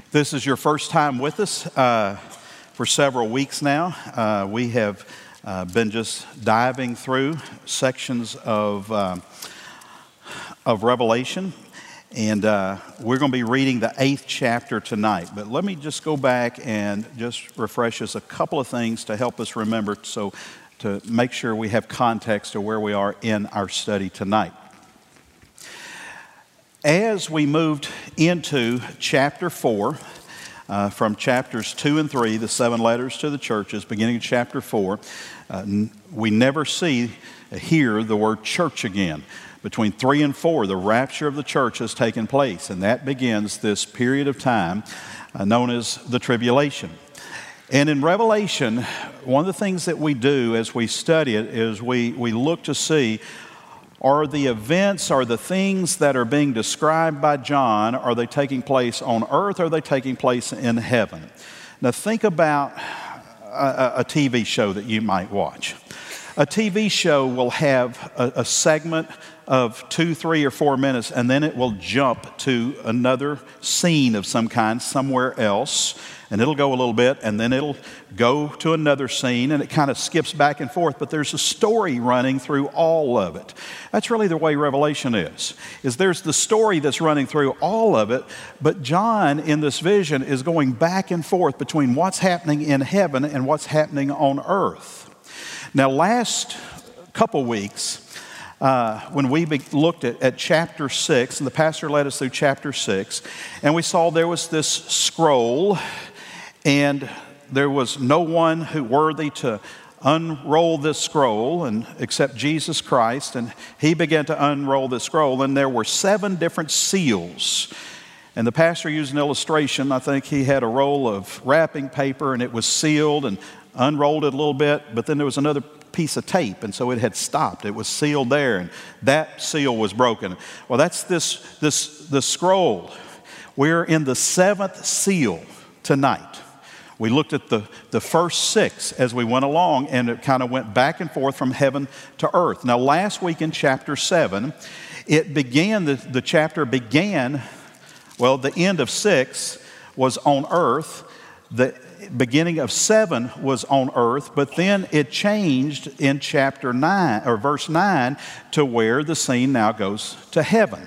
This is your first time with us for several weeks now. We have been just diving through sections of Revelation, and we're going to be reading the 8th chapter tonight. But let me just go back and just refresh us a couple of things to help us remember, so to make sure we have context of where we are in our study tonight. As we moved into chapter 4, from chapters 2 and 3, the 7 letters to the churches, beginning of chapter 4, we never hear the word church again. Between 3 and 4, the rapture of the church has taken place, and that begins this period of time known as the tribulation. And in Revelation, one of the things that we do as we study it is we look to see, are the events, are the things that are being described by John, are they taking place on earth or are they taking place in heaven? Now think about a TV show that you might watch. A TV show will have a segment of 2, 3, or 4 minutes, and then it will jump to another scene of some kind somewhere else, and it'll go a little bit, and then it'll go to another scene, and it kind of skips back and forth, but there's a story running through all of it. That's really the way Revelation is there's the story that's running through all of it, but John in this vision is going back and forth between what's happening in heaven and what's happening on earth. Now, last couple weeks, when we looked at chapter 6, and the pastor led us through chapter 6, and we saw there was this scroll, and there was no one who worthy to unroll this scroll except Jesus Christ, and he began to unroll this scroll, and there were 7 different seals. And the pastor used an illustration. I think he had a roll of wrapping paper, and it was sealed, and unrolled it a little bit, but then there was another piece of tape, and so it had stopped. It was sealed there, and that seal was broken. Well, that's the scroll. We're in the 7th seal tonight. We looked at the first 6 as we went along, and it kind of went back and forth from heaven to earth. Now, last week in chapter 7, the chapter began, well, the end of 6 was on earth. The beginning of 7 was on earth, but then it changed in chapter 9 or verse 9 to where the scene now goes to heaven.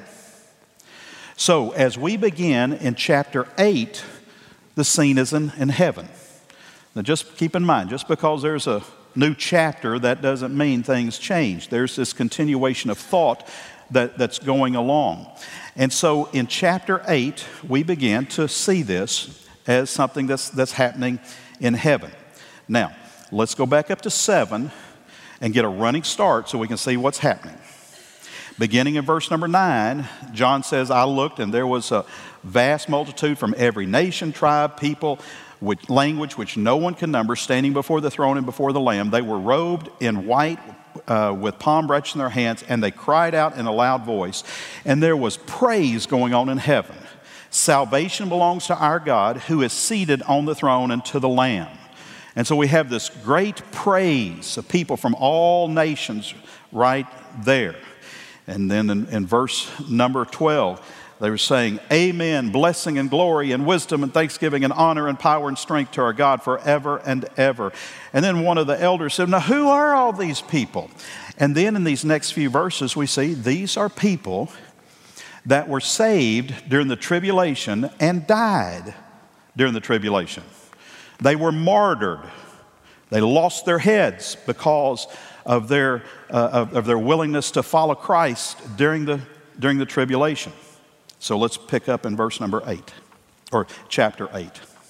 So as we begin in chapter 8, the scene is in heaven. Now just keep in mind, just because there's a new chapter, that doesn't mean things change. There's this continuation of thought that's going along. And so in chapter 8, we begin to see this as something that's happening in heaven. Now, let's go back up to 7 and get a running start so we can see what's happening. Beginning in verse number 9, John says, I looked, and there was a vast multitude from every nation, tribe, people, language which no one can number, standing before the throne and before the Lamb. They were robed in white with palm branches in their hands, and they cried out in a loud voice. And there was praise going on in heaven. Salvation belongs to our God, who is seated on the throne, and to the Lamb. And so we have this great praise of people from all nations right there. And then in verse number 12, they were saying, Amen, blessing and glory and wisdom and thanksgiving and honor and power and strength to our God forever and ever. And then one of the elders said, now who are all these people? And then in these next few verses we see these are people that were saved during the tribulation and died during the tribulation. They were martyred. They lost their heads because of their willingness to follow Christ during the tribulation. So let's pick up in verse number 8, or chapter 8.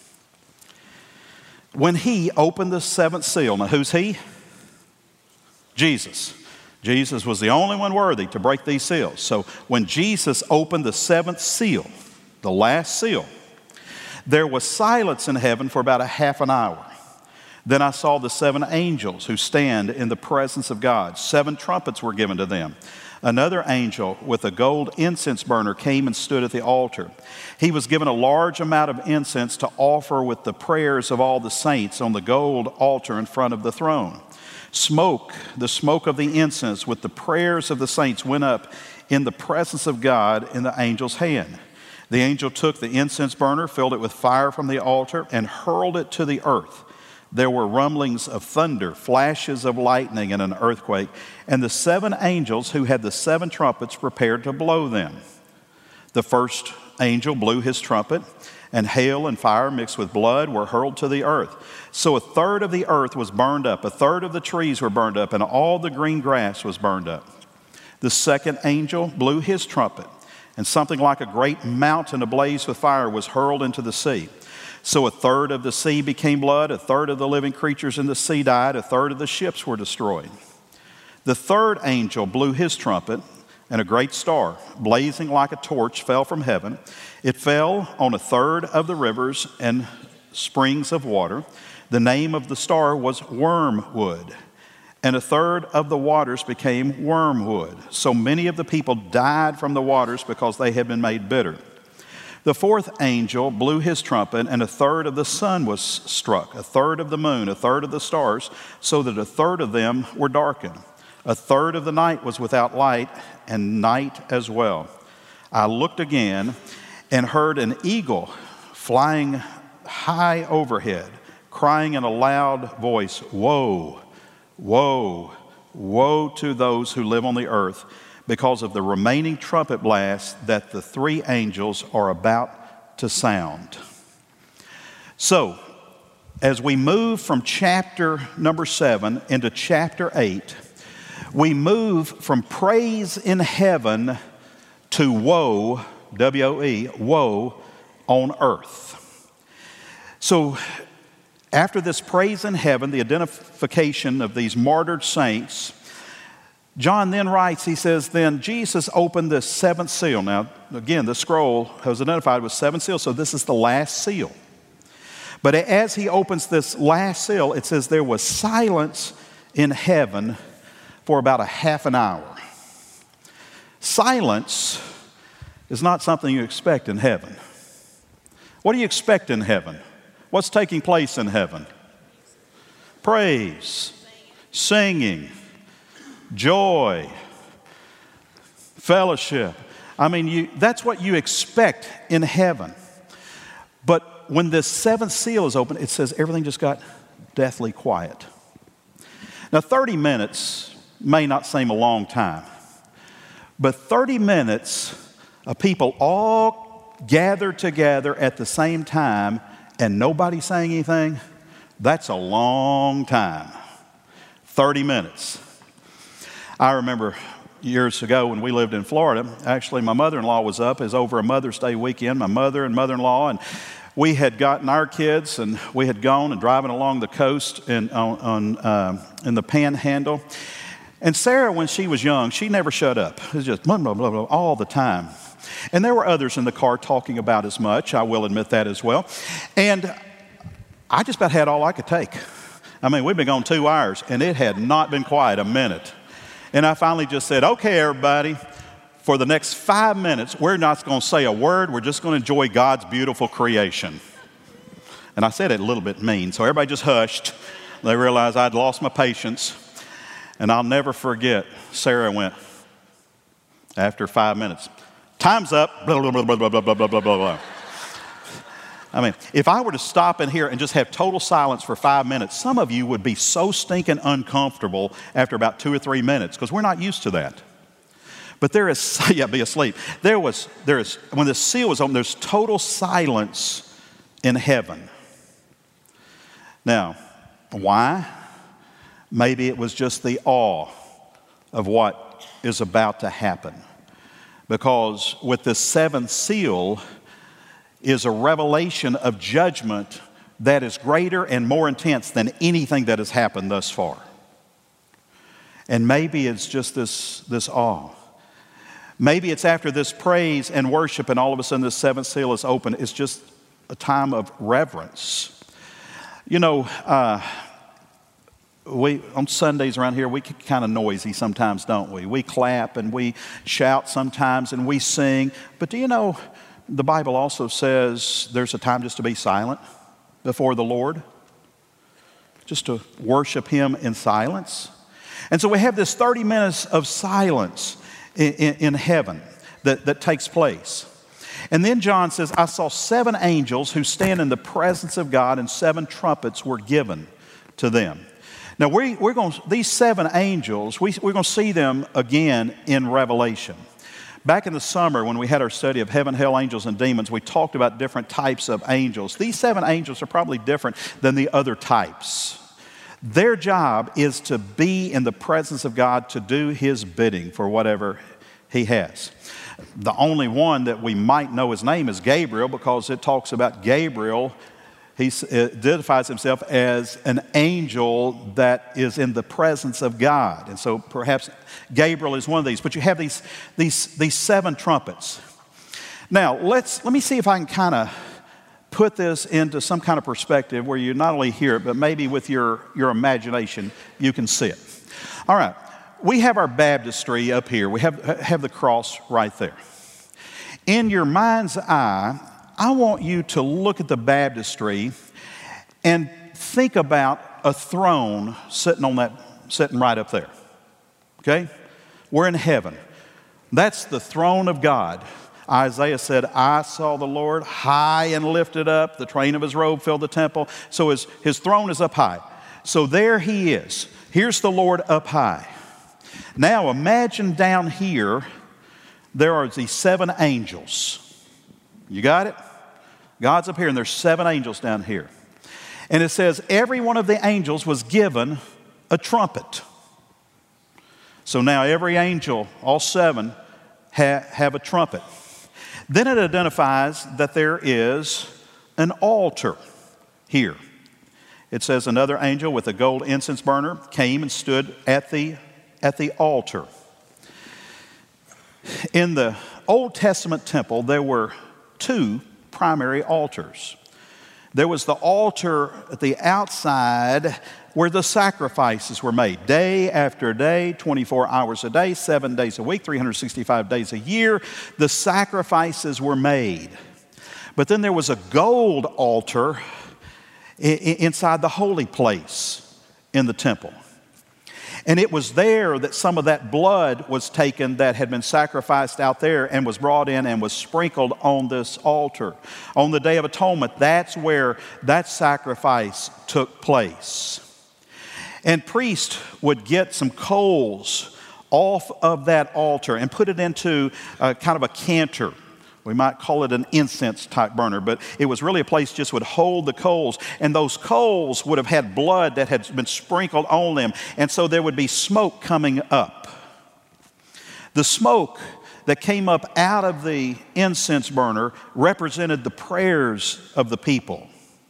When he opened the 7th seal, now who's he? Jesus. Jesus was the only one worthy to break these seals. So when Jesus opened the 7th seal, the last seal, there was silence in heaven for about a half an hour. Then I saw the 7 angels who stand in the presence of God. 7 trumpets were given to them. Another angel with a gold incense burner came and stood at the altar. He was given a large amount of incense to offer with the prayers of all the saints on the gold altar in front of the throne. The smoke of the incense with the prayers of the saints went up in the presence of God in the angel's hand. The angel took the incense burner, filled it with fire from the altar, and hurled it to the earth. There were rumblings of thunder, flashes of lightning, and an earthquake. And the 7 angels who had the 7 trumpets prepared to blow them. The first angel blew his trumpet, and hail and fire mixed with blood were hurled to the earth. So a third of the earth was burned up, a third of the trees were burned up, and all the green grass was burned up. The second angel blew his trumpet, and something like a great mountain ablaze with fire was hurled into the sea. So a third of the sea became blood, a third of the living creatures in the sea died, a third of the ships were destroyed. The third angel blew his trumpet, and a great star, blazing like a torch, fell from heaven. It fell on a third of the rivers and springs of water. The name of the star was Wormwood, and a third of the waters became wormwood. So many of the people died from the waters because they had been made bitter. The fourth angel blew his trumpet, and a third of the sun was struck, a third of the moon, a third of the stars, so that a third of them were darkened. A third of the night was without light, and night as well. I looked again and heard an eagle flying high overhead, crying in a loud voice, "Woe, woe, woe to those who live on the earth, because of the remaining trumpet blast that the 3 angels are about to sound." So, as we move from chapter number 7 into chapter 8, we move from praise in heaven to woe, W-O-E, woe on earth. So, after this praise in heaven, the identification of these martyred saints, John then writes, he says, then Jesus opened the 7th seal. Now, again, the scroll was identified with 7 seals, so this is the last seal. But as he opens this last seal, it says there was silence in heaven for about a half an hour. Silence is not something you expect in heaven. What do you expect in heaven? What's taking place in heaven? Praise, singing, joy, fellowship. I mean, that's what you expect in heaven. But when this 7th seal is open, it says everything just got deathly quiet. Now, 30 minutes may not seem a long time, but 30 minutes of people all gathered together at the same time and nobody saying anything, that's a long time. 30 minutes. I remember years ago when we lived in Florida, actually my mother-in-law was up. It was over a Mother's Day weekend, my mother and mother-in-law, and we had gotten our kids and we had gone and driving along the coast in the Panhandle. And Sarah, when she was young, she never shut up. It was just blah, blah, blah, blah, all the time. And there were others in the car talking about as much. I will admit that as well. And I just about had all I could take. I mean, we've been gone 2 hours, and it had not been quiet a minute. And I finally just said, okay, everybody, for the next 5 minutes, we're not going to say a word. We're just going to enjoy God's beautiful creation. And I said it a little bit mean, so everybody just hushed. They realized I'd lost my patience. And I'll never forget, Sarah went, after 5 minutes, time's up, blah, blah, blah, blah, blah, blah, blah, blah, blah. I mean, if I were to stop in here and just have total silence for 5 minutes, some of you would be so stinking uncomfortable after about 2 or 3 minutes, because we're not used to that. But there is, yeah, be asleep. There is, when the seal was open, there's total silence in heaven. Now, why? Maybe it was just the awe of what is about to happen. Because with the 7th seal is a revelation of judgment that is greater and more intense than anything that has happened thus far. And maybe it's just this awe. Maybe it's after this praise and worship and all of a sudden the 7th seal is open. It's just a time of reverence. You know, on Sundays around here, we get kind of noisy sometimes, don't we? We clap and we shout sometimes and we sing. But do you know, the Bible also says there's a time just to be silent before the Lord, just to worship Him in silence. And so we have this 30 minutes of silence in heaven that takes place. And then John says, I saw 7 angels who stand in the presence of God, and 7 trumpets were given to them. Now, these 7 angels, we're going to see them again in Revelation. Back in the summer when we had our study of heaven, hell, angels, and demons, we talked about different types of angels. These 7 angels are probably different than the other types. Their job is to be in the presence of God to do His bidding for whatever He has. The only one that we might know his name is Gabriel, because it talks about Gabriel. He identifies himself as an angel that is in the presence of God. And so perhaps Gabriel is one of these. But you have these 7 trumpets. Now, let me see if I can kind of put this into some kind of perspective where you not only hear it, but maybe with your imagination, you can see it. All right. We have our baptistry up here. We have the cross right there. In your mind's eye, I want you to look at the baptistry and think about a throne sitting right up there. Okay? We're in heaven. That's the throne of God. Isaiah said, I saw the Lord high and lifted up. The train of His robe filled the temple. So his throne is up high. So there He is. Here's the Lord up high. Now imagine down here, there are these 7 angels. You got it? God's up here and there's 7 angels down here. And it says every one of the angels was given a trumpet. So now every angel, all 7, have a trumpet. Then it identifies that there is an altar here. It says another angel with a gold incense burner came and stood at the altar. In the Old Testament temple, there were 2 primary altars. There was the altar at the outside where the sacrifices were made. Day after day, 24 hours a day, 7 days a week, 365 days a year, the sacrifices were made. But then there was a gold altar inside the holy place in the temple. And it was there that some of that blood was taken that had been sacrificed out there and was brought in and was sprinkled on this altar. On the Day of Atonement, that's where that sacrifice took place. And priests would get some coals off of that altar and put it into kind of a canter. We might call it an incense type burner, but it was really a place just would hold the coals. And those coals would have had blood that had been sprinkled on them. And so there would be smoke coming up. The smoke that came up out of the incense burner represented the prayers of the people.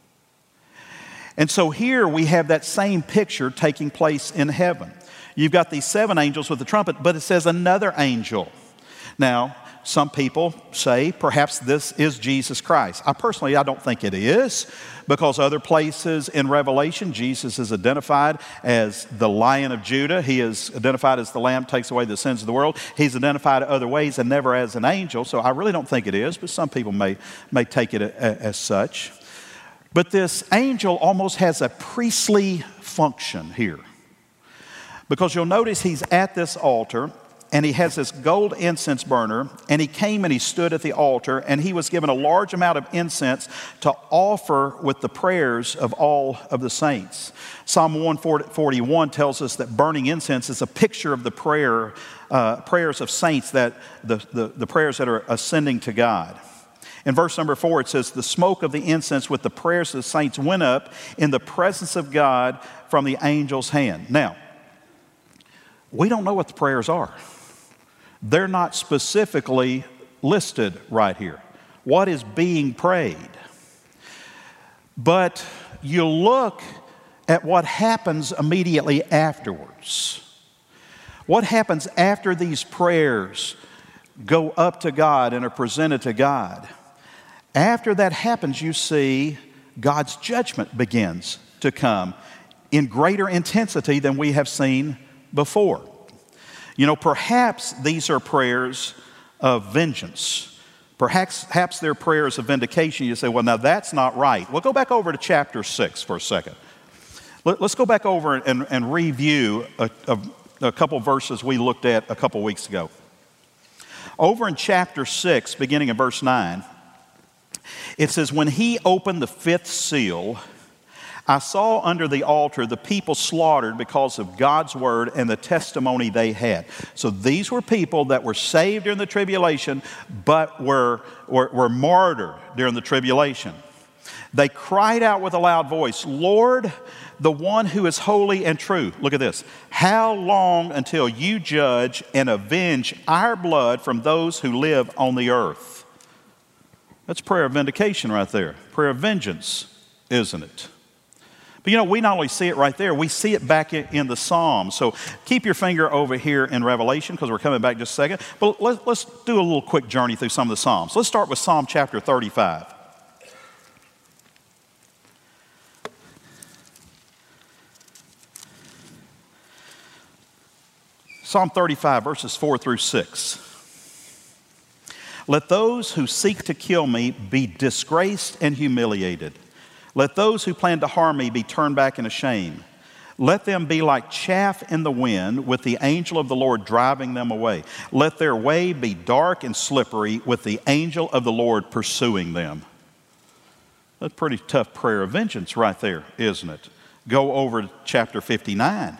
And so here we have that same picture taking place in heaven. You've got these 7 angels with the trumpet, but it says another angel. Now, some people say perhaps this is Jesus Christ. I don't think it is, because other places in Revelation, Jesus is identified as the Lion of Judah. He is identified as the Lamb takes away the sins of the world. He's identified other ways and never as an angel, so I really don't think it is, but some people may take it as such. But this angel almost has a priestly function here, because you'll notice he's at this altar, and he has this gold incense burner, and he came and he stood at the altar, and he was given a large amount of incense to offer with the prayers of all of the saints. Psalm 141 tells us that burning incense is a picture of the prayers of saints, that the prayers that are ascending to God. In verse number 4, it says, the smoke of the incense with the prayers of the saints went up in the presence of God from the angel's hand. Now, we don't know what the prayers are. They're not specifically listed right here. What is being prayed? But you look at what happens immediately afterwards. What happens after these prayers go up to God and are presented to God? After that happens, you see God's judgment begins to come in greater intensity than we have seen before. You know, perhaps these are prayers of vengeance. Perhaps they're prayers of vindication. You say, well, now that's not right. Well, go back over to chapter 6 for a second. Let's go back over and review a couple verses we looked at a couple weeks ago. Over in chapter 6, beginning in verse 9, it says, "When he opened the fifth seal, I saw under the altar the people slaughtered because of God's word and the testimony they had." So these were people that were saved during the tribulation, but were martyred during the tribulation. "They cried out with a loud voice, 'Lord, the one who is holy and true.'" Look at this. "How long until you judge and avenge our blood from those who live on the earth?" That's prayer of vindication right there. Prayer of vengeance, isn't it? But you know, we not only see it right there, we see it back in the Psalms. So keep your finger over here in Revelation, because we're coming back just a second. But let's do a little quick journey through some of the Psalms. Let's start with Psalm chapter 35. Psalm 35, verses 4 through 6. "Let those who seek to kill me be disgraced and humiliated. Let those who plan to harm me be turned back in shame. Let them be like chaff in the wind, with the angel of the Lord driving them away. Let their way be dark and slippery, with the angel of the Lord pursuing them." That's a pretty tough prayer of vengeance right there, isn't it? Go over to chapter 59.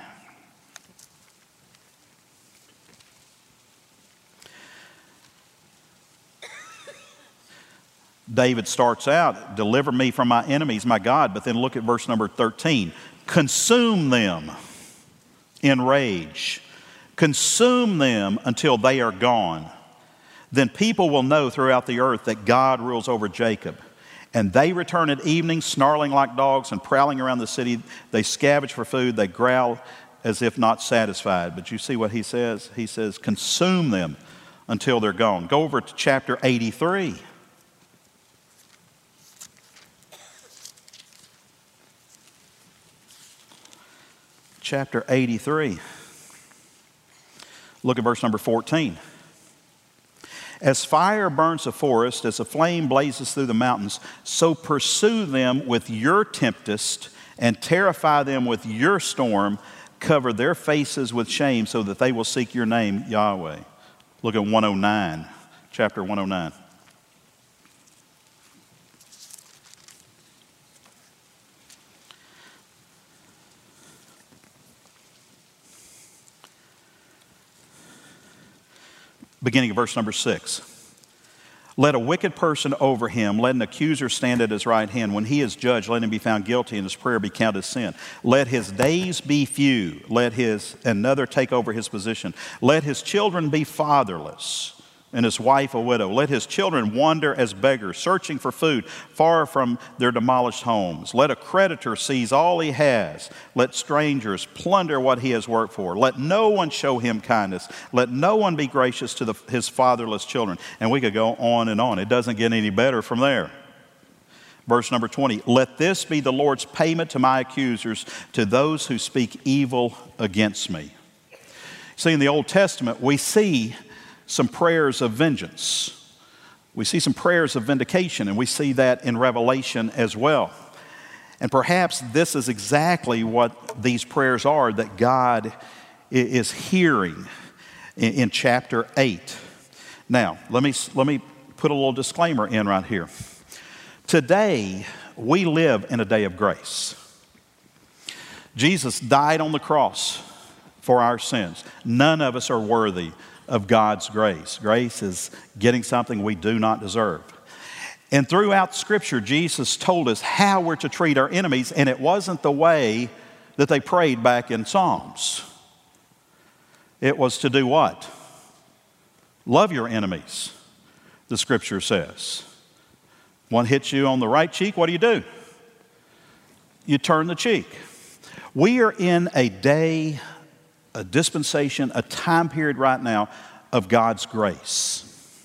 David starts out, "Deliver me from my enemies, my God." But then look at verse number 13. "Consume them in rage. Consume them until they are gone. Then people will know throughout the earth that God rules over Jacob. And they return at evening, snarling like dogs and prowling around the city. They scavenge for food. They growl as if not satisfied." But you see what he says? He says, "Consume them until they're gone." Go over to chapter 83. Chapter 83. Look at verse number 14. "As fire burns a forest, as a flame blazes through the mountains, so pursue them with your tempest and terrify them with your storm. Cover their faces with shame so that they will seek your name, Yahweh." Look at 109, chapter 109. Beginning of verse number 6. "Let a wicked person over him, let an accuser stand at his right hand. When he is judged, let him be found guilty and his prayer be counted as sin. Let his days be few, let another take over his position. Let his children be fatherless and his wife a widow. Let his children wander as beggars, searching for food far from their demolished homes. Let a creditor seize all he has. Let strangers plunder what he has worked for. Let no one show him kindness. Let no one be gracious to his fatherless children." And we could go on and on. It doesn't get any better from there. Verse number 20. "Let this be the Lord's payment to my accusers, to those who speak evil against me." See, in the Old Testament, we see some prayers of vengeance. We see some prayers of vindication, and we see that in Revelation as well. And perhaps this is exactly what these prayers are that God is hearing in chapter 8. Now, let me put a little disclaimer in right here. Today, we live in a day of grace. Jesus died on the cross for our sins. None of us are worthy of God's grace. Grace is getting something we do not deserve. And throughout Scripture, Jesus told us how we're to treat our enemies, and it wasn't the way that they prayed back in Psalms. It was to do what? Love your enemies, the Scripture says. One hits you on the right cheek, what do? You turn the cheek. We are in a day, a dispensation, a time period right now of God's grace.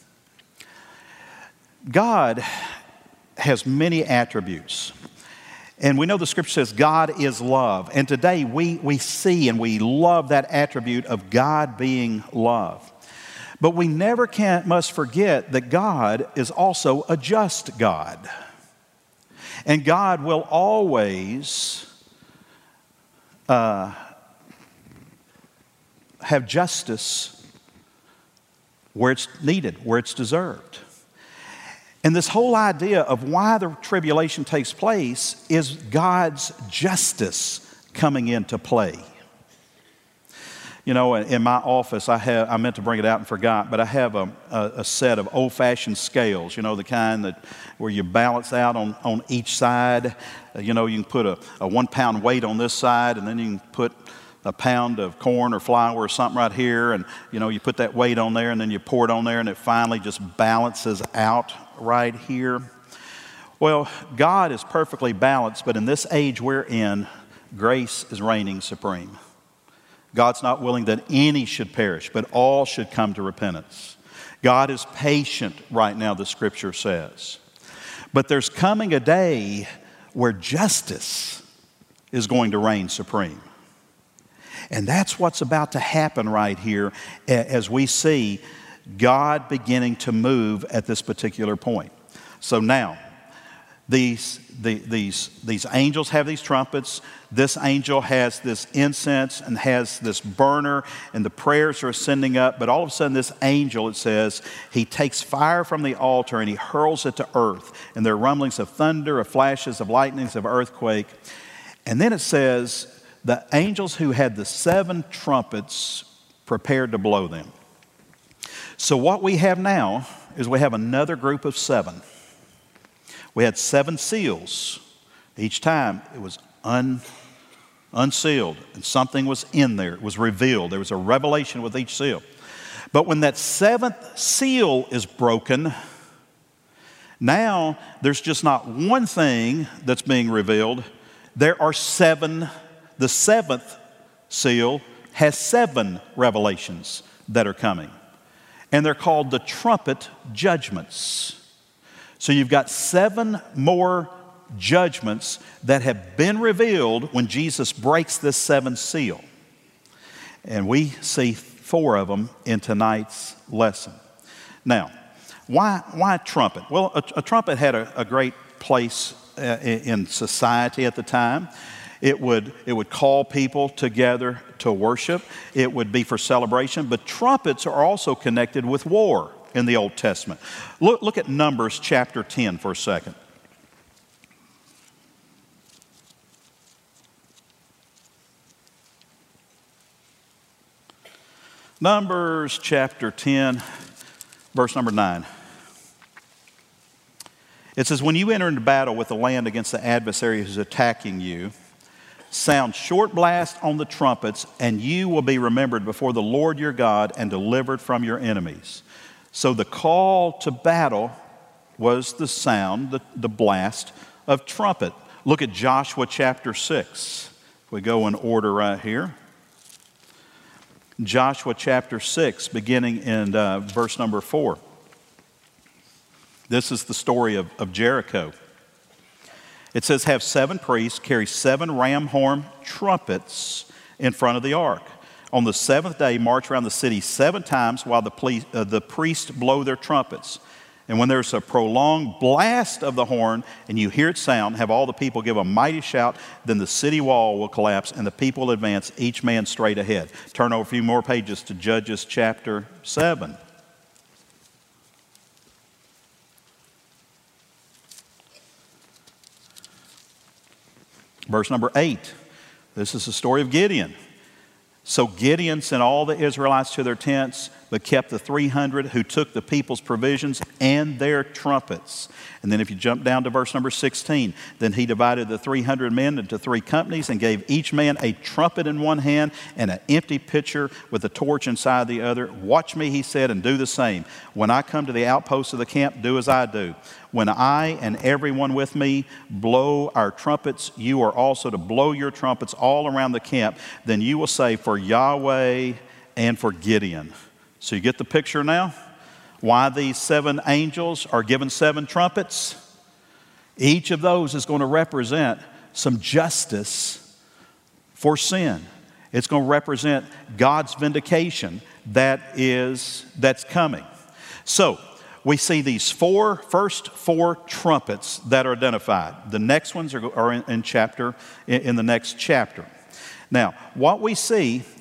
God has many attributes. And we know the Scripture says God is love. And today we see and we love that attribute of God being love. But we never must forget that God is also a just God. And God will always have justice where it's needed, where it's deserved. And this whole idea of why the tribulation takes place is God's justice coming into play. You know, in my office, I meant to bring it out and forgot, but I have a set of old-fashioned scales, you know, the kind where you balance out on each side. You know, you can put a 1 pound weight on this side, and then you can put a pound of corn or flour or something right here, and, you know, you put that weight on there, and then you pour it on there, and it finally just balances out right here. Well, God is perfectly balanced, but in this age we're in, grace is reigning supreme. God's not willing that any should perish, but all should come to repentance. God is patient right now, the Scripture says. But there's coming a day where justice is going to reign supreme. And that's what's about to happen right here as we see God beginning to move at this particular point. So now, these angels have these trumpets. This angel has this incense and has this burner, and the prayers are ascending up. But all of a sudden, this angel, it says, he takes fire from the altar and he hurls it to earth. And there are rumblings of thunder, of flashes, of lightnings, of earthquake. And then it says, the angels who had the 7 trumpets prepared to blow them. So what we have now is we have another group of 7. We had 7 seals. Each time it was unsealed, and something was in there. It was revealed. There was a revelation with each seal. But when that 7th seal is broken, now there's just not one thing that's being revealed. There are 7. The 7th seal has 7 revelations that are coming. And they're called the trumpet judgments. So you've got 7 more judgments that have been revealed when Jesus breaks this 7th seal. And we see 4 of them in tonight's lesson. Now, why trumpet? Well, a trumpet had a great place in society at the time. It would call people together to worship. It would be for celebration. But trumpets are also connected with war in the Old Testament. Look at Numbers chapter 10 for a second. Numbers chapter 10, verse number 9. It says, when you enter into battle with the land against the adversary who's attacking you, sound short blast on the trumpets, and you will be remembered before the Lord your God and delivered from your enemies. So the call to battle was the sound, the blast of trumpet. Look at Joshua chapter 6. We go in order right here. Joshua chapter 6, beginning in verse number 4. This is the story of Jericho. It says, have 7 priests carry 7 ram horn trumpets in front of the ark. On the 7th day, march around the city 7 times while the priests blow their trumpets. And when there's a prolonged blast of the horn and you hear it sound, have all the people give a mighty shout, then the city wall will collapse and the people will advance, each man straight ahead. Turn over a few more pages to Judges chapter 7. Verse number 8. This is the story of Gideon. So Gideon sent all the Israelites to their tents, but kept the 300 who took the people's provisions and their trumpets. And then if you jump down to verse number 16, then he divided the 300 men into 3 companies and gave each man a trumpet in one hand and an empty pitcher with a torch inside the other. Watch me, he said, and do the same. When I come to the outposts of the camp, do as I do. When I and everyone with me blow our trumpets, you are also to blow your trumpets all around the camp. Then you will say, for Yahweh and for Gideon. So you get the picture now? Why these 7 angels are given 7 trumpets? Each of those is going to represent some justice for sin. It's going to represent God's vindication that's coming. So we see these first four trumpets that are identified. The next ones are in the next chapter. Now, what we see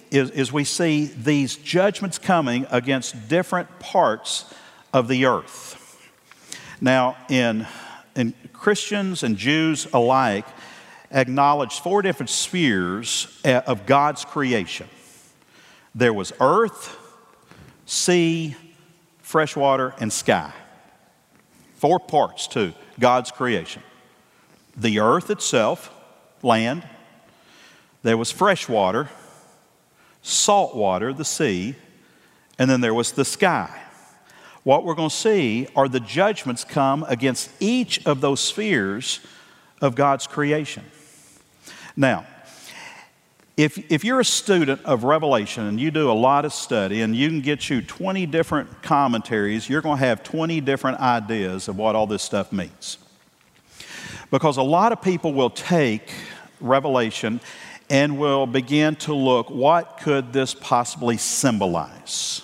is we see these judgments coming against different parts of the earth. Now, in Christians and Jews alike acknowledge 4 different spheres of God's creation. There was earth, sea, fresh water, and sky. 4 parts to God's creation. The earth itself, land. There was fresh water, salt water, the sea, and then there was the sky. What we're going to see are the judgments come against each of those spheres of God's creation. Now, if you're a student of Revelation and you do a lot of study and you can get you 20 different commentaries, you're going to have 20 different ideas of what all this stuff means. Because a lot of people will take Revelation and will begin to look, what could this possibly symbolize?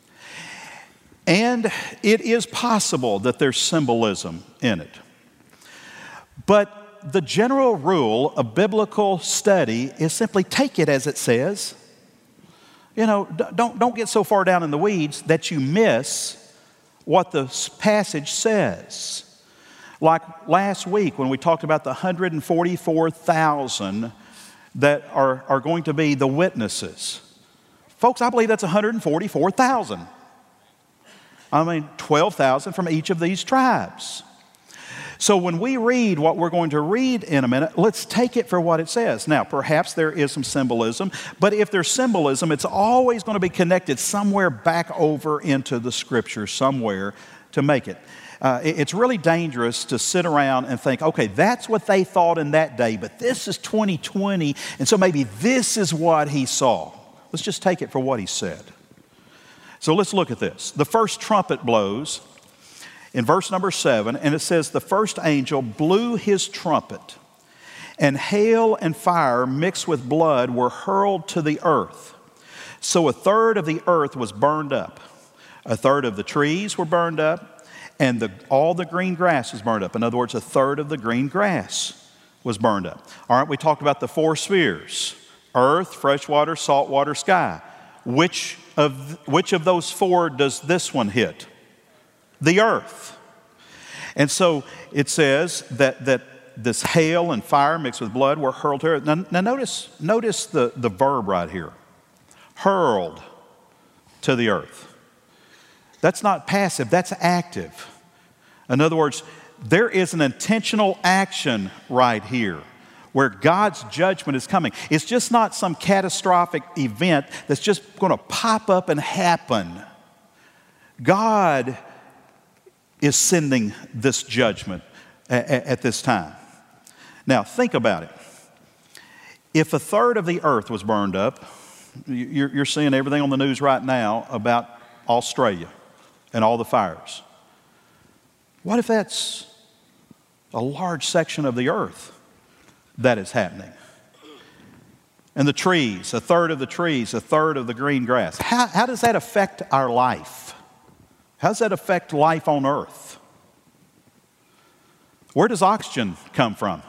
And it is possible that there's symbolism in it. But the general rule of biblical study is simply take it as it says. You know, don't get so far down in the weeds that you miss what the passage says. Like last week when we talked about the 144,000 that are going to be the witnesses. Folks, I believe that's 144,000. I mean, 12,000 from each of these tribes. So when we read what we're going to read in a minute, let's take it for what it says. Now, perhaps there is some symbolism, but if there's symbolism, it's always going to be connected somewhere back over into the Scripture somewhere to make it. It's really dangerous to sit around and think, okay, that's what they thought in that day, but this is 2020, and so maybe this is what he saw. Let's just take it for what he said. So let's look at this. The first trumpet blows in verse number 7, and it says, the first angel blew his trumpet, and hail and fire mixed with blood were hurled to the earth. So 1/3 of the earth was burned up. 1/3 of the trees were burned up, and all the green grass was burned up. In other words, 1/3 of the green grass was burned up. All right, we talked about the 4 spheres: earth, fresh water, salt water, sky. Which of those 4 does this one hit? The earth. And so it says that this hail and fire mixed with blood were hurled to earth. Now notice the verb right here. Hurled to the earth. That's not passive, that's active. In other words, there is an intentional action right here where God's judgment is coming. It's just not some catastrophic event that's just going to pop up and happen. God is sending this judgment at this time. Now, think about it. If 1/3 of the earth was burned up, you're seeing everything on the news right now about Australia and all the fires. What if that's a large section of the earth that is happening? And the trees, 1/3 of the trees, 1/3 of the green grass. How does that affect our life? How does that affect life on earth? Where does oxygen come from?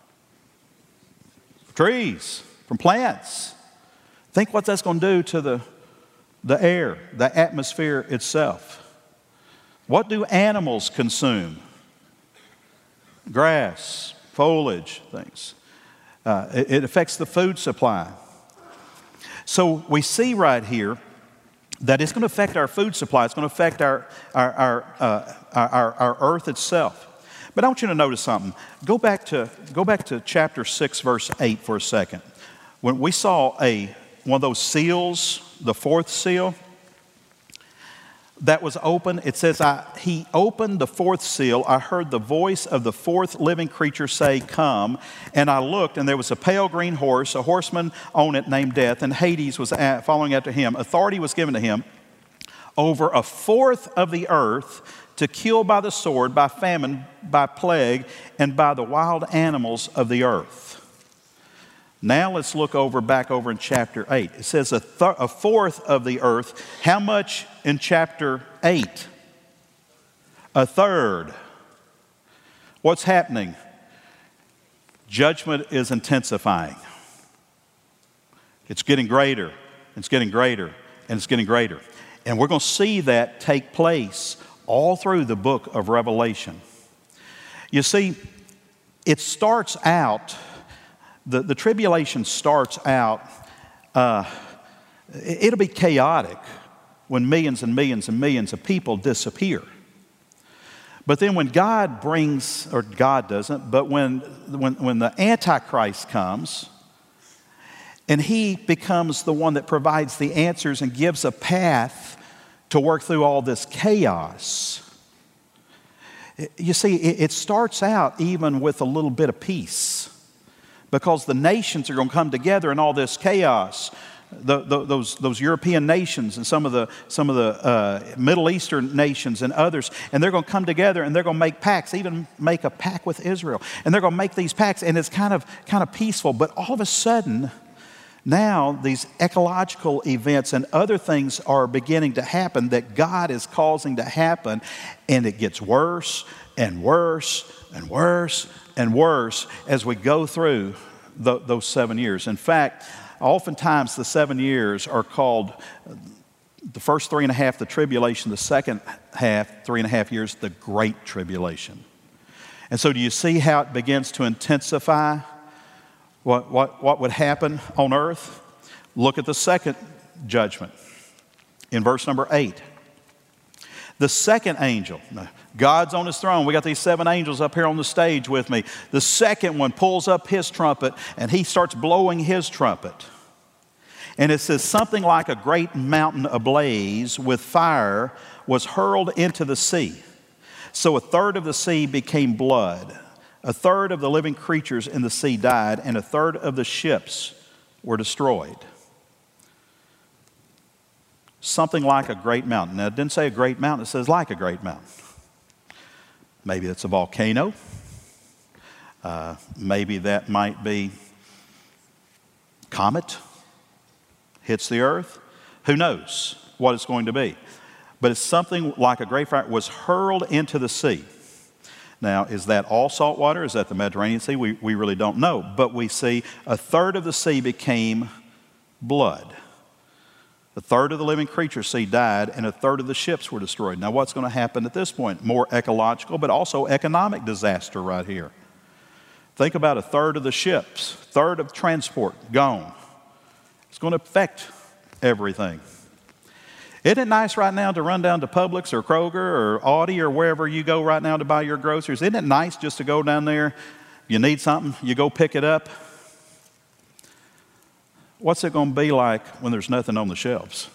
Trees, from plants. Think what that's going to do to the air, the atmosphere itself. What do animals consume? Grass, foliage, things. It affects the food supply. So we see right here that it's going to affect our food supply. It's going to affect our earth itself. But I want you to notice something. Go back to chapter 6, verse 8 for a second. When we saw one of those seals, the 4th seal, that was open. It says, he opened the 4th seal. I heard the voice of the 4th living creature say, come. And I looked, and there was a pale green horse, a horseman on it named Death, and Hades was following after him. Authority was given to him over 1/4 of the earth to kill by the sword, by famine, by plague, and by the wild animals of the earth. Now let's look back over in chapter 8. It says 1/4 of the earth. How much in chapter 8? 1/3. What's happening? Judgment is intensifying. It's getting greater. It's getting greater, and it's getting greater. And we're going to see that take place all through the book of Revelation. You see, it starts out, the tribulation starts out, it'll be chaotic when millions and millions and millions of people disappear. But then when God brings, or God doesn't, but when the Antichrist comes, and he becomes the one that provides the answers and gives a path to work through all this chaos. You see, it starts out even with a little bit of peace, because the nations are going to come together in all this chaos. Those European nations and some of the Middle Eastern nations and others, and they're going to come together and they're going to make pacts, even make a pact with Israel, and they're going to make these pacts, and it's kind of peaceful. But all of a sudden, now these ecological events and other things are beginning to happen that God is causing to happen, and it gets worse and worse and worse and worse as we go through those 7 years. In fact, oftentimes the 7 years are called, the first 3.5, the tribulation, the second half, 3.5 years, the Great Tribulation. And so do you see how it begins to intensify? What would happen on earth? Look at the second judgment in verse number 8. The second angel, God's on his throne. We got these 7 angels up here on the stage with me. The second one pulls up his trumpet, and he starts blowing his trumpet. And it says, something like a great mountain ablaze with fire was hurled into the sea. So 1/3 of the sea became blood. 1/3 of the living creatures in the sea died, and 1/3 of the ships were destroyed. Something like a great mountain. Now, it didn't say a great mountain, it says like a great mountain. Maybe it's a volcano. Maybe that might be comet hits the earth. Who knows what it's going to be? But it's something like a great fire was hurled into the sea. Now, is that all salt water? Is that the Mediterranean Sea? We really don't know. But we see 1/3 of the sea became blood. 1/3 of the living creatures sea died, and 1/3 of the ships were destroyed. Now, what's going to happen at this point? More ecological, but also economic disaster right here. Think about 1/3 of the ships, 1/3 of transport gone. It's going to affect everything. Isn't it nice right now to run down to Publix or Kroger or Aldi or wherever you go right now to buy your groceries? Isn't it nice just to go down there, you need something, you go pick it up? What's it going to be like when there's nothing on the shelves?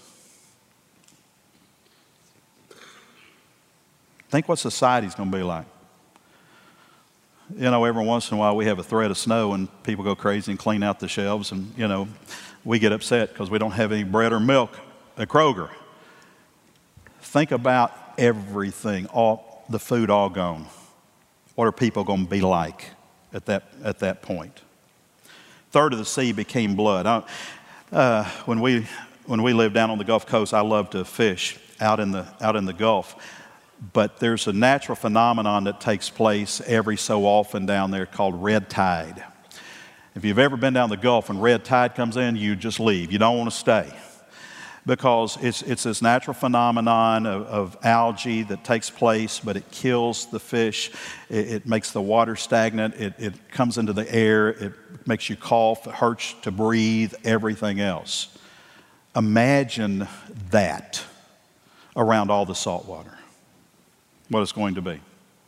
Think what society's going to be like. You know, every once in a while we have a threat of snow and people go crazy and clean out the shelves, and, you know, we get upset because we don't have any bread or milk at Kroger. Think about everything, all the food all gone. What are people going to be like at that point? 1/3 of the sea became blood. When we lived down on the Gulf Coast, I loved to fish out in the Gulf. But there's a natural phenomenon that takes place every so often down there called red tide. If you've ever been down the Gulf and red tide comes in, you just leave. You don't want to stay. Because it's this natural phenomenon of algae that takes place, but it kills the fish. It makes the water stagnant. It comes into the air. It makes you cough. It hurts to breathe, everything else. Imagine that around all the salt water, what it's going to be.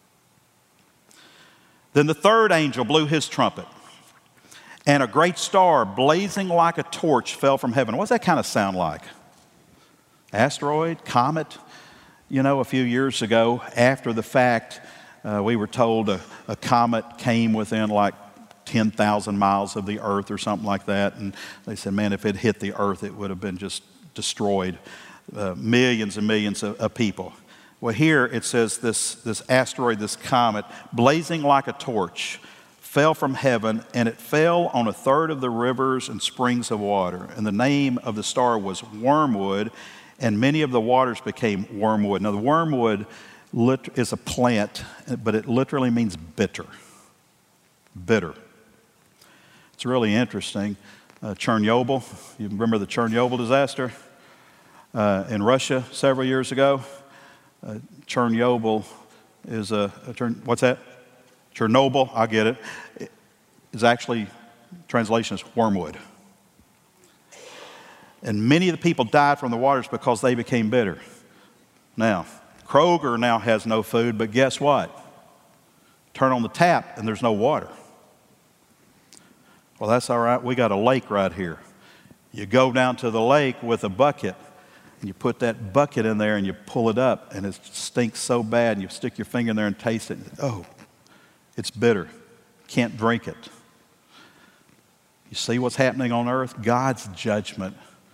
Then the 3rd angel blew his trumpet, and a great star blazing like a torch fell from heaven. What's that kind of sound like? Asteroid, comet? You know, a few years ago, after the fact, we were told a comet came within like 10,000 miles of the earth or something like that. And they said, man, if it hit the earth, it would have been just destroyed. Millions and millions of people. Well, here it says this asteroid, this comet, blazing like a torch, fell from heaven, and it fell on 1/3 of the rivers and springs of water. And the name of the star was Wormwood, and many of the waters became wormwood. Now, the wormwood is a plant, but it literally means bitter. Bitter. It's really interesting. Chernobyl. You remember the Chernobyl disaster in Russia several years ago? Chernobyl is what's that? Chernobyl, I get it. Is actually, translation is wormwood. And many of the people died from the waters because they became bitter. Now, Kroger now has no food, but guess what? Turn on the tap and there's no water. Well, that's all right. We got a lake right here. You go down to the lake with a bucket and you put that bucket in there and you pull it up and it stinks so bad and you stick your finger in there and taste it. And, oh, it's bitter. Can't drink it. You see what's happening on earth? God's judgment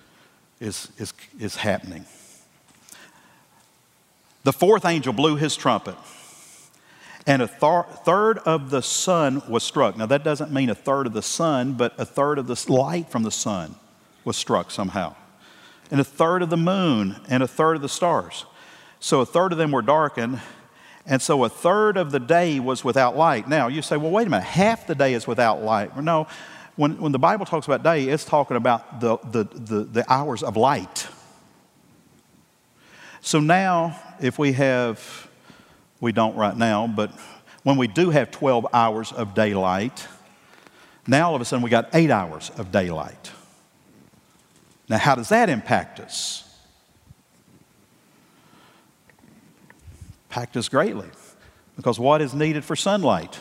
is happening. The fourth angel blew his trumpet, and a third of the sun was struck. Now, that doesn't mean a third of the sun, but a third of the light from the sun was struck somehow. And a third of the moon, and a third of the stars. So a third of them were darkened, and so a third of the day was without light. Now, you say, well, wait a minute, half the day is without light. Well, no, when the Bible talks about day, it's talking about the hours of light. So now, if we don't right now, but when we do have 12 hours of daylight, now all of a sudden we got 8 hours of daylight. Now, how does that impact us? Impact us greatly, because what is needed for sunlight?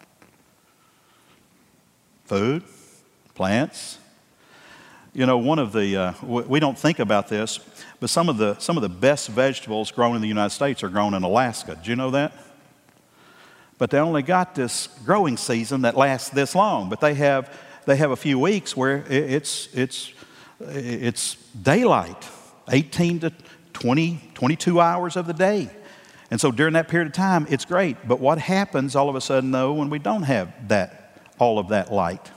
Food, plants. You know, one of the we don't think about this, but some of the best vegetables grown in the United States are grown in Alaska. Did you know that? But they only got this growing season that lasts this long. But they have a few weeks where it's daylight, 18 to 20, 22 hours of the day. And so during that period of time, it's great. But what happens all of a sudden, though, when we don't have all of that light?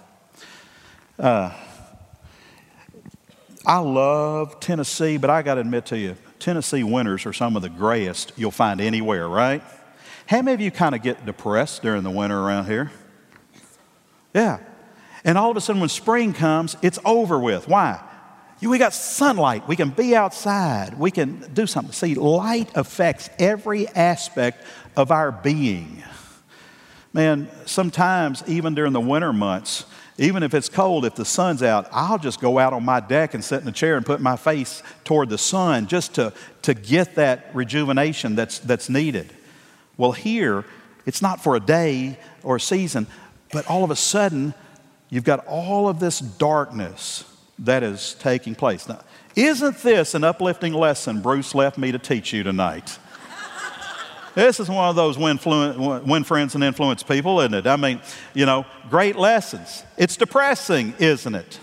I love Tennessee, but I got to admit to you, Tennessee winters are some of the grayest you'll find anywhere, right? How many of you kind of get depressed during the winter around here? Yeah. And all of a sudden when spring comes, it's over with. Why? We got sunlight. We can be outside. We can do something. See, light affects every aspect of our being. Man, sometimes even during the winter months, even if it's cold, if the sun's out, I'll just go out on my deck and sit in a chair and put my face toward the sun just to get that rejuvenation that's needed. Well, here, it's not for a day or a season, but all of a sudden, you've got all of this darkness that is taking place. Now, isn't this an uplifting lesson Bruce left me to teach you tonight? This is one of those win friends and influence people, isn't it? I mean, you know, great lessons. It's depressing, isn't it?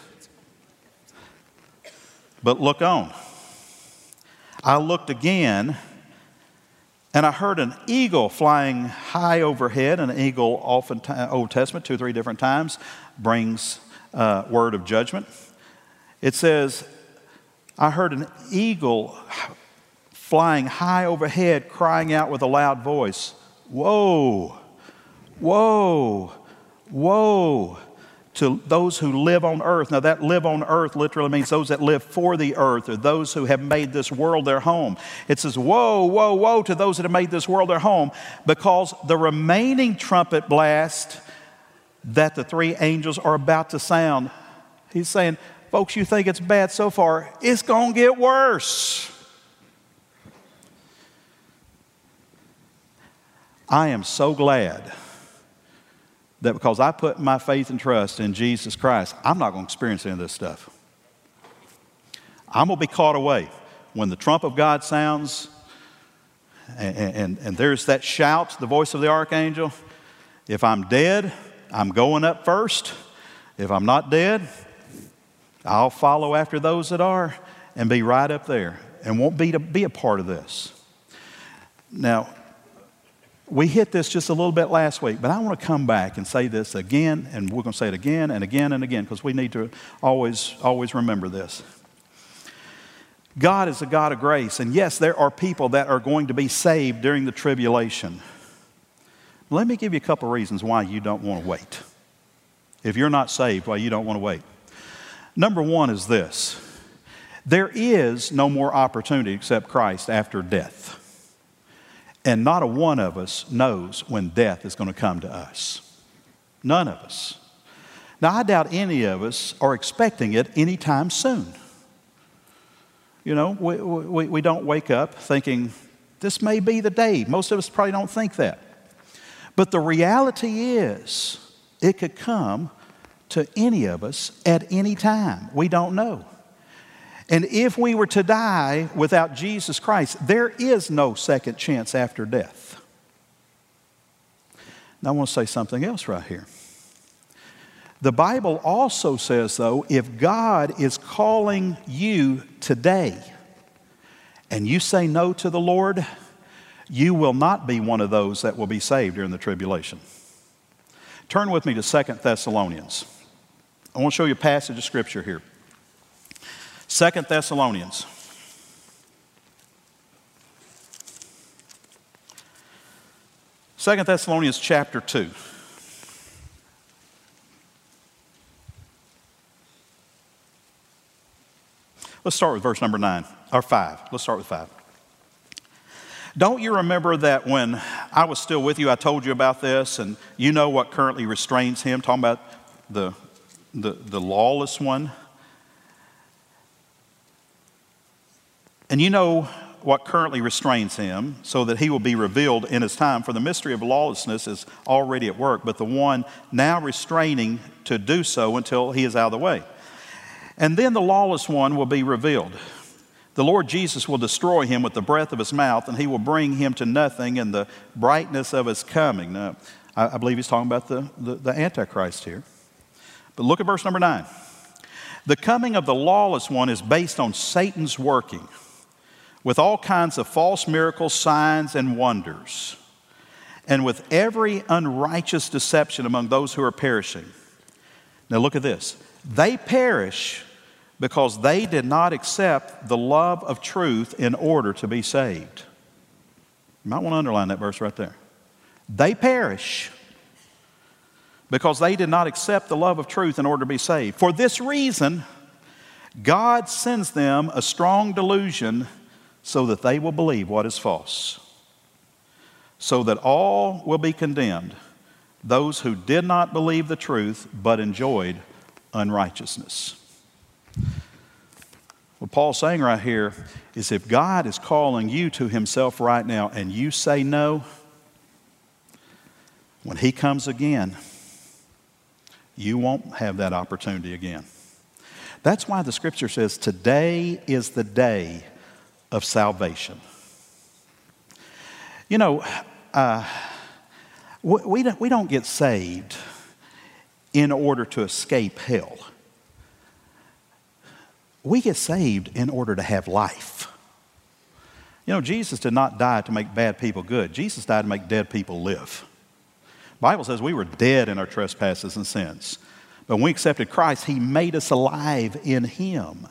But look on. I looked again, and I heard an eagle flying high overhead. An eagle, often Old Testament, 2 or 3 different times, brings word of judgment. It says, I heard an eagle flying high overhead, crying out with a loud voice, "Woe, woe, woe to those who live on earth." Now that live on earth literally means those that live for the earth, or those who have made this world their home. It says, "Woe, woe, woe to those that have made this world their home, because the remaining trumpet blast that the 3 angels are about to sound." He's saying, folks, you think it's bad so far, it's going to get worse. I am so glad that because I put my faith and trust in Jesus Christ, I'm not going to experience any of this stuff. I'm going to be caught away. When the trump of God sounds and there's that shout, the voice of the archangel, if I'm dead, I'm going up first. If I'm not dead, I'll follow after those that are and be right up there and won't be a part of this. Now, we hit this just a little bit last week, but I want to come back and say this again, and we're going to say it again and again and again, because we need to always remember this. God is a God of grace, and yes, there are people that are going to be saved during the tribulation. Let me give you a couple reasons why you don't want to wait. If you're not saved, why you don't want to wait. Number one is this: there is no more opportunity except Christ after death. And not a one of us knows when death is going to come to us. None of us. Now, I doubt any of us are expecting it anytime soon. You know, we don't wake up thinking, this may be the day. Most of us probably don't think that. But the reality is, it could come to any of us at any time. We don't know. And if we were to die without Jesus Christ, there is no second chance after death. Now, I want to say something else right here. The Bible also says, though, if God is calling you today and you say no to the Lord, you will not be one of those that will be saved during the tribulation. Turn with me to 2 Thessalonians. I want to show you a passage of Scripture here. 2 Thessalonians. Second Thessalonians chapter 2. Let's start with verse number 9, or 5. Let's start with 5. Don't you remember that when I was still with you, I told you about this, and you know what currently restrains him, talking about the lawless one? And you know what currently restrains him, so that he will be revealed in his time. For the mystery of lawlessness is already at work, but the one now restraining to do so until he is out of the way. And then the lawless one will be revealed. The Lord Jesus will destroy him with the breath of his mouth, and he will bring him to nothing in the brightness of his coming. Now, I believe he's talking about the Antichrist here. But look at verse number 9. The coming of the lawless one is based on Satan's working with all kinds of false miracles, signs, and wonders, and with every unrighteous deception among those who are perishing. Now look at this. They perish because they did not accept the love of truth in order to be saved. You might want to underline that verse right there. They perish because they did not accept the love of truth in order to be saved. For this reason, God sends them a strong delusion so that they will believe what is false, so that all will be condemned, those who did not believe the truth but enjoyed unrighteousness. What Paul's saying right here is if God is calling you to himself right now and you say no, when he comes again, you won't have that opportunity again. That's why the scripture says today is the day of salvation. You know, we don't get saved in order to escape hell. We get saved in order to have life. You know, Jesus did not die to make bad people good. Jesus died to make dead people live. The Bible says we were dead in our trespasses and sins. But when we accepted Christ, he made us alive in him.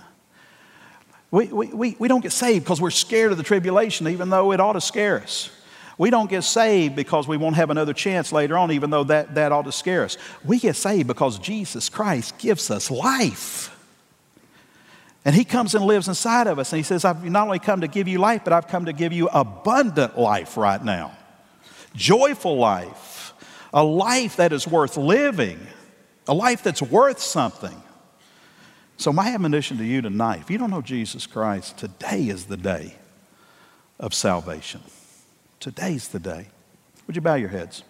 We don't get saved because we're scared of the tribulation, even though it ought to scare us. We don't get saved because we won't have another chance later on, even though that ought to scare us. We get saved because Jesus Christ gives us life. And he comes and lives inside of us. And he says, I've not only come to give you life, but I've come to give you abundant life right now. Joyful life. A life that is worth living. A life that's worth something. So my admonition to you tonight, if you don't know Jesus Christ, today is the day of salvation. Today's the day. Would you bow your heads?